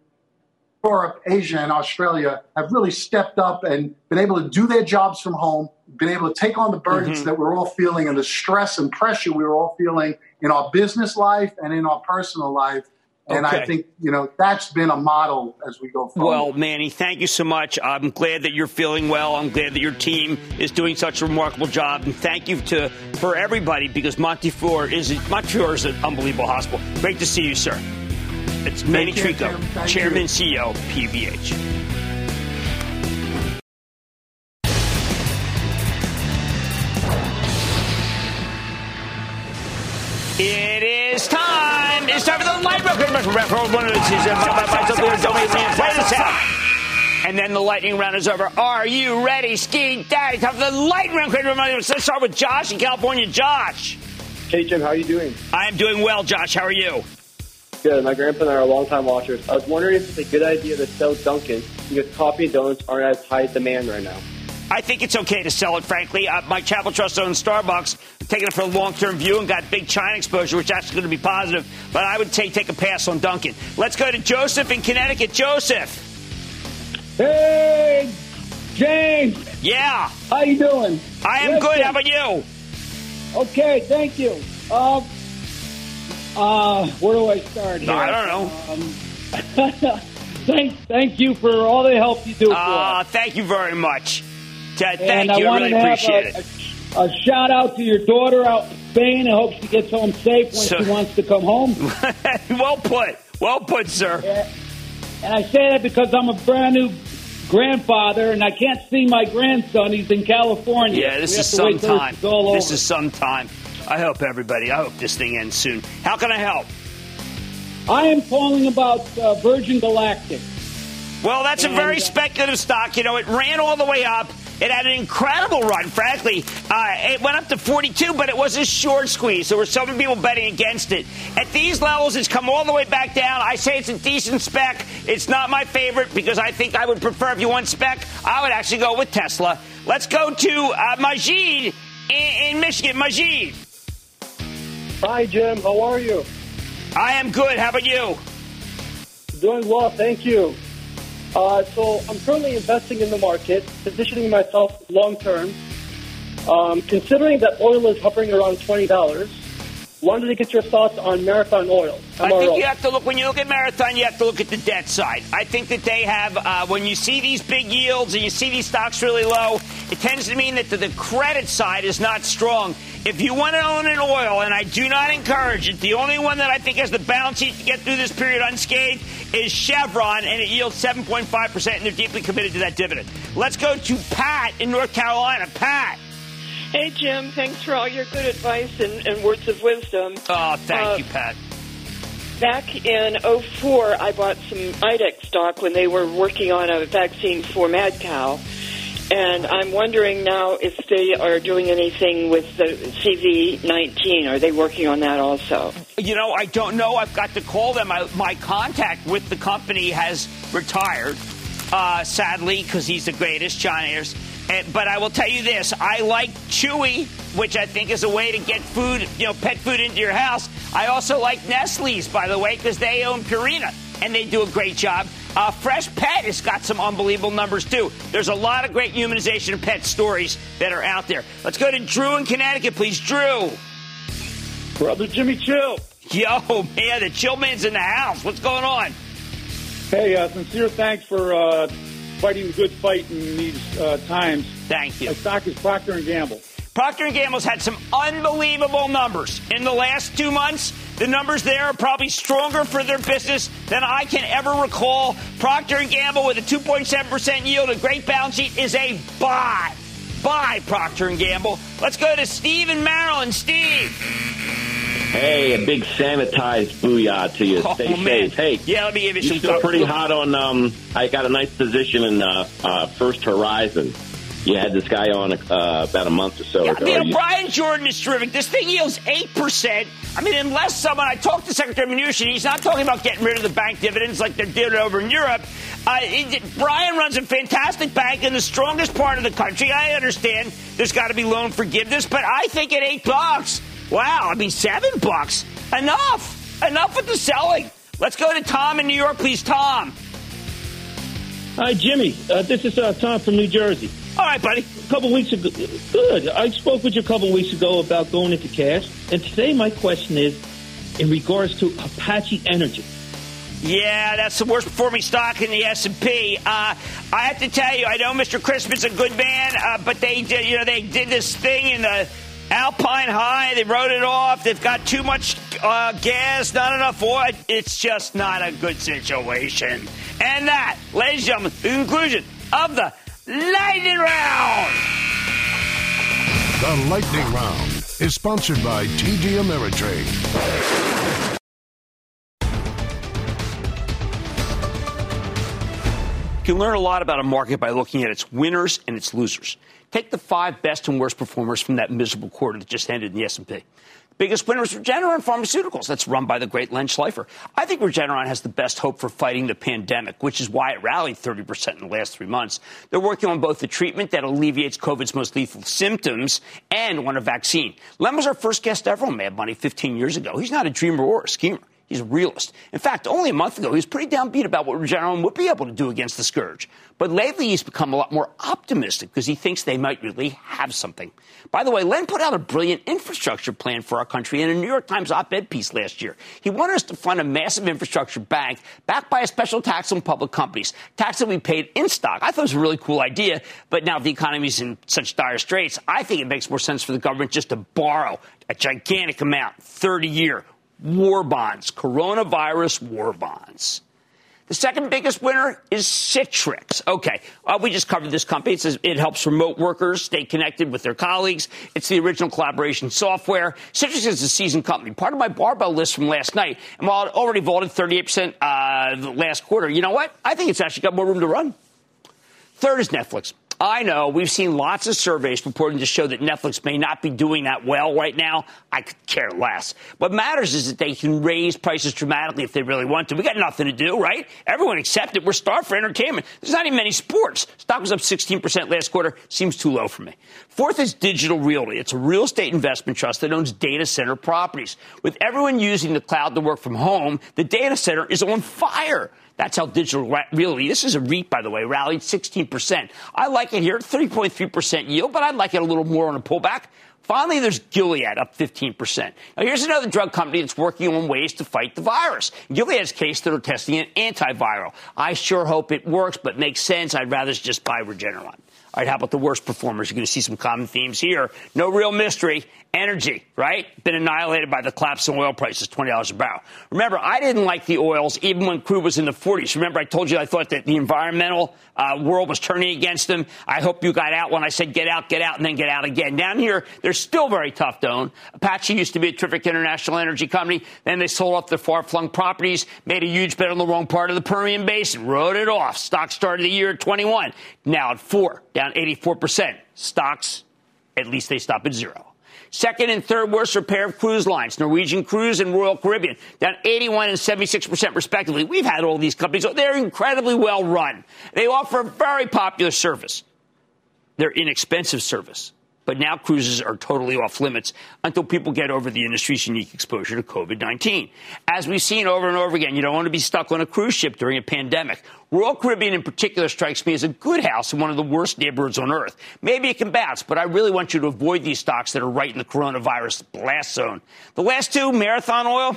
Asia, and Australia have really stepped up and been able to do their jobs from home, been able to take on the burdens mm-hmm. that we're all feeling and the stress and pressure we're all feeling in our business life and in our personal life. And okay. I think, you know, that's been a model as we go forward. Well, Manny, thank you so much. I'm glad that you're feeling well. I'm glad that your team is doing such a remarkable job. And thank you to for everybody, because Montefiore is, Montefiore is an unbelievable hospital. Great to see you, sir. It's Manny Trico, Chairman, you. C E O, P V H. It is time. It's time for the lightning round. One of those is play this out. And then the lightning round is over. Are you ready, Ski Daddy? Time for the lightning round. Let's start with Josh in California. Josh. Hey, Jim. How are you doing? I am doing well, Josh. How are you? Good. My grandpa and I are longtime watchers. I was wondering if it's a good idea to sell Dunkin' because coffee and donuts aren't as high demand right now. I think it's okay to sell it, frankly. Uh, my Chapel Trust owns Starbucks. I'm taking it for a long-term view and got big China exposure, which is actually going to be positive. But I would take, take a pass on Dunkin'. Let's go to Joseph in Connecticut. Joseph. Hey, James. Yeah. How you doing? I am Listen. good. How about you? Okay, thank you. Um, uh, where do I start here? I don't know. Um, thank, thank you for all the help you do for uh, us. Thank you very much. Thank and you. I, I really appreciate a, it. A, a shout out to your daughter out in Spain. I hope she gets home safe when so, she wants to come home. Well put. Well put, sir. Yeah. And I say that because I'm a brand new grandfather, and I can't see my grandson. He's in California. Yeah, this is some time. This is some time. I hope everybody, I hope this thing ends soon. How can I help? I am calling about uh, Virgin Galactic. Well, that's and, a very uh, speculative stock. You know, it ran all the way up. It had an incredible run, frankly. Uh, it went up to forty-two, but it was a short squeeze. There were so many people betting against it. At these levels, it's come all the way back down. I say it's a decent spec. It's not my favorite because I think I would prefer, if you want spec, I would actually go with Tesla. Let's go to uh, Majid in, in Michigan. Majid. Hi, Jim. How are you? I am good. How about you? Doing well, thank you. Uh, so I'm currently investing in the market, positioning myself long-term. Um, considering that oil is hovering around twenty dollars, wanted to get your thoughts on Marathon Oil. I think you have to look, when you look at Marathon, you have to look at the debt side. I think that they have, uh, when you see these big yields and you see these stocks really low, it tends to mean that the, the credit side is not strong. If you want to own an oil, and I do not encourage it, the only one that I think has the balance sheet to get through this period unscathed is Chevron, and it yields seven point five percent, and they're deeply committed to that dividend. Let's go to Pat in North Carolina. Pat. Hey, Jim. Thanks for all your good advice and, and words of wisdom. Oh, thank uh, you, Pat. Back in oh four, I bought some I D E X stock when they were working on a vaccine for mad cow. And I'm wondering now if they are doing anything with the C V nineteen. Are they working on that also? You know, I don't know. I've got to call them. I, my contact with the company has retired, uh, sadly, because he's the greatest, John Ayers. And, but I will tell you this. I like Chewy, which I think is a way to get food, you know, pet food into your house. I also like Nestle's, by the way, because they own Purina, and they do a great job. Uh, Fresh Pet has got some unbelievable numbers, too. There's a lot of great humanization of pet stories that are out there. Let's go to Drew in Connecticut, please. Drew. Brother Jimmy Chill. Yo, man, the Chill Man's in the house. What's going on? Hey, uh, sincere thanks for uh, fighting the good fight in these uh, times. Thank you. My stock is Procter and Gamble. Procter and Gamble's had some unbelievable numbers in the last two months. The numbers there are probably stronger for their business than I can ever recall. Procter and Gamble with a two point seven percent yield, a great balance sheet, is a buy. Buy Procter and Gamble. Let's go to Steve in Maryland. Steve. Hey, a big sanitized booyah to you. Oh, Stay man. safe. Hey, yeah, let me give you you're some still stuff. pretty hot on. Um, I got a nice position in uh, uh, First Horizon. You had this guy on uh, about a month or so yeah, ago. You know, you... Brian Jordan is terrific. This thing yields eight percent. I mean, unless someone, I talked to Secretary Mnuchin, he's not talking about getting rid of the bank dividends like they're doing over in Europe. Uh, it, Brian runs a fantastic bank in the strongest part of the country. I understand there's got to be loan forgiveness, but I think at eight bucks, wow, I mean, seven bucks, enough. Enough with the selling. Let's go to Tom in New York, please. Tom. Hi, Jimmy. Uh, this is uh, Tom from New Jersey. All right, buddy. A couple weeks ago, good. I spoke with you a couple weeks ago about going into cash, and today my question is in regards to Apache Energy. Yeah, that's the worst performing stock in the S and P. Uh, I have to tell you, I know Mister Crispin's a good man, uh, but they did, you know, they did this thing in the Alpine High. They wrote it off. They've got too much uh, gas, not enough oil. It's just not a good situation. And that, ladies and gentlemen, the conclusion of the Lightning Round. The Lightning Round is sponsored by T D Ameritrade. You can learn a lot about a market by looking at its winners and its losers. Take the five best and worst performers from that miserable quarter that just ended in the S and P. The biggest winner is Regeneron Pharmaceuticals. That's run by the great Len Schleifer. I think Regeneron has the best hope for fighting the pandemic, which is why it rallied thirty percent in the last three months. They're working on both the treatment that alleviates COVID's most lethal symptoms and on a vaccine. Len was our first guest ever on Mad Money fifteen years ago. He's not a dreamer or a schemer. He's a realist. In fact, only a month ago, he was pretty downbeat about what Regeneron would be able to do against the scourge. But lately, he's become a lot more optimistic because he thinks they might really have something. By the way, Len put out a brilliant infrastructure plan for our country in a New York Times op-ed piece last year. He wanted us to fund a massive infrastructure bank backed by a special tax on public companies, tax that we paid in stock. I thought it was a really cool idea, but now the economy's in such dire straits, I think it makes more sense for the government just to borrow a gigantic amount, thirty-year war bonds, coronavirus war bonds. The second biggest winner is Citrix. Okay, uh, we just covered this company. It says it helps remote workers stay connected with their colleagues. It's the original collaboration software. Citrix is a seasoned company, part of my barbell list from last night. And while it already vaulted thirty-eight percent uh, the last quarter, you know what? I think it's actually got more room to run. Third is Netflix. I know we've seen lots of surveys purporting to show that Netflix may not be doing that well right now. I could care less. What matters is that they can raise prices dramatically if they really want to. We got nothing to do, right? Everyone accept it. We're starved for entertainment. There's not even many sports. Stock was up sixteen percent last quarter. Seems too low for me. Fourth is Digital Realty. It's a real estate investment trust that owns data center properties. With everyone using the cloud to work from home, the data center is on fire. That's how Digital Realty, this is a REIT, by the way, rallied sixteen percent. I like it here, thirty point three percent yield, but I'd like it a little more on a pullback. Finally, there's Gilead, up fifteen percent. Now, here's another drug company that's working on ways to fight the virus. Gilead's case, they're testing an antiviral. I sure hope it works, but makes sense. I'd rather just buy Regeneron. All right, how about the worst performers? You're going to see some common themes here. No real mystery. Energy, right? Been annihilated by the collapse in oil prices, twenty dollars a barrel. Remember, I didn't like the oils even when crude was in the forties. Remember, I told you I thought that the environmental uh, world was turning against them. I hope you got out when I said get out, get out, and then get out again. Down here, they're still very tough to own. Apache used to be a terrific international energy company. Then they sold off their far-flung properties, made a huge bet on the wrong part of the Permian Basin, wrote it off. Stock started the year at twenty-one, now at four, down eighty-four percent. Stocks, at least they stop at zero. Second and third worst are a pair of cruise lines, Norwegian Cruise and Royal Caribbean, down eighty-one and seventy-six percent respectively. We've had all these companies. They're incredibly well run. They offer a very popular service. They're inexpensive service. But now cruises are totally off limits until people get over the industry's unique exposure to COVID nineteen. As we've seen over and over again, you don't want to be stuck on a cruise ship during a pandemic. Royal Caribbean in particular strikes me as a good house in one of the worst neighborhoods on earth. Maybe it can bounce, but I really want you to avoid these stocks that are right in the coronavirus blast zone. The last two, Marathon Oil,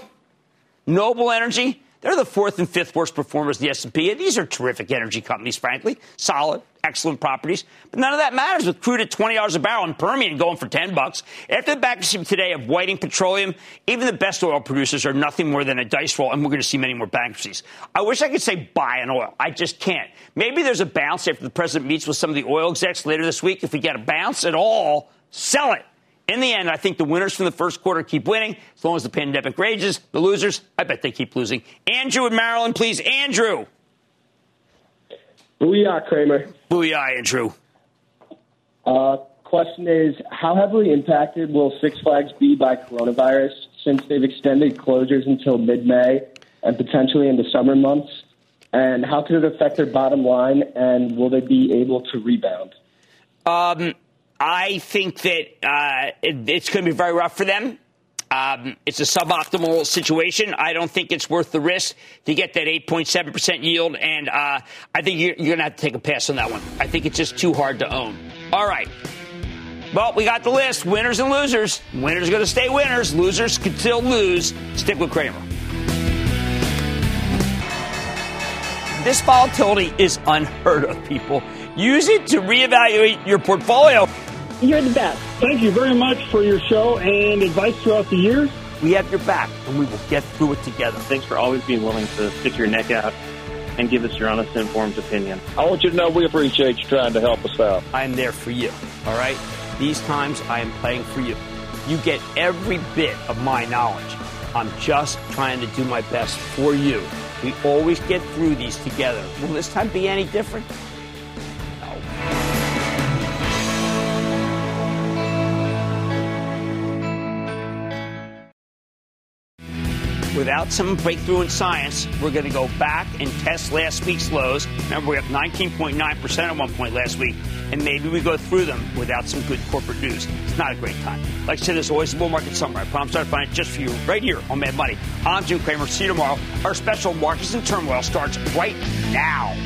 Noble Energy, they're the fourth and fifth worst performers in the S and P. And these are terrific energy companies, frankly. Solid, excellent properties. But none of that matters with crude at twenty dollars a barrel and Permian going for ten bucks. After the bankruptcy today of Whiting Petroleum, even the best oil producers are nothing more than a dice roll, and we're going to see many more bankruptcies. I wish I could say buy an oil. I just can't. Maybe there's a bounce after the president meets with some of the oil execs later this week. If we get a bounce at all, sell it. In the end, I think the winners from the first quarter keep winning. As long as the pandemic rages, the losers, I bet they keep losing. Andrew in Maryland, please. Andrew. Booyah, Kramer. Booyah, Andrew. Uh, question is, how heavily impacted will Six Flags be by coronavirus since they've extended closures until mid-May and potentially into summer months? And how could it affect their bottom line, and will they be able to rebound? Um... I think that uh, it, it's going to be very rough for them. Um, it's a suboptimal situation. I don't think it's worth the risk to get that eight point seven percent yield, and uh, I think you're, you're going to have to take a pass on that one. I think it's just too hard to own. All right. Well, we got the list. Winners and losers. Winners are going to stay winners. Losers can still lose. Stick with Kramer. This volatility is unheard of, people. Use it to reevaluate your portfolio. You're the best. Thank you very much for your show and advice throughout the years. We have your back, and we will get through it together. Thanks for always being willing to stick your neck out and give us your honest, informed opinion. I want you to know we appreciate you trying to help us out. I am there for you, all right? These times, I am playing for you. You get every bit of my knowledge. I'm just trying to do my best for you. We always get through these together. Will this time be any different? No. Without some breakthrough in science, we're going to go back and test last week's lows. Remember, we were up nineteen point nine percent at one point last week, and maybe we go through them without some good corporate news. It's not a great time. Like I said, there's always a bull market somewhere. I promise I'll find it just for you right here on Mad Money. I'm Jim Cramer. See you tomorrow. Our special Markets in Turmoil starts right now.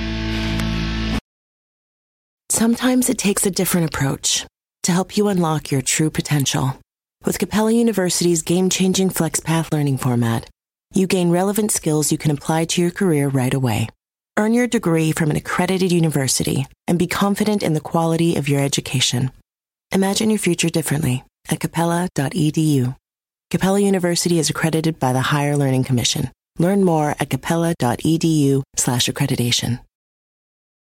Sometimes it takes a different approach to help you unlock your true potential. With Capella University's game-changing FlexPath learning format, you gain relevant skills you can apply to your career right away. Earn your degree from an accredited university and be confident in the quality of your education. Imagine your future differently at capella dot e d u. Capella University is accredited by the Higher Learning Commission. Learn more at capella dot e d u slash accreditation.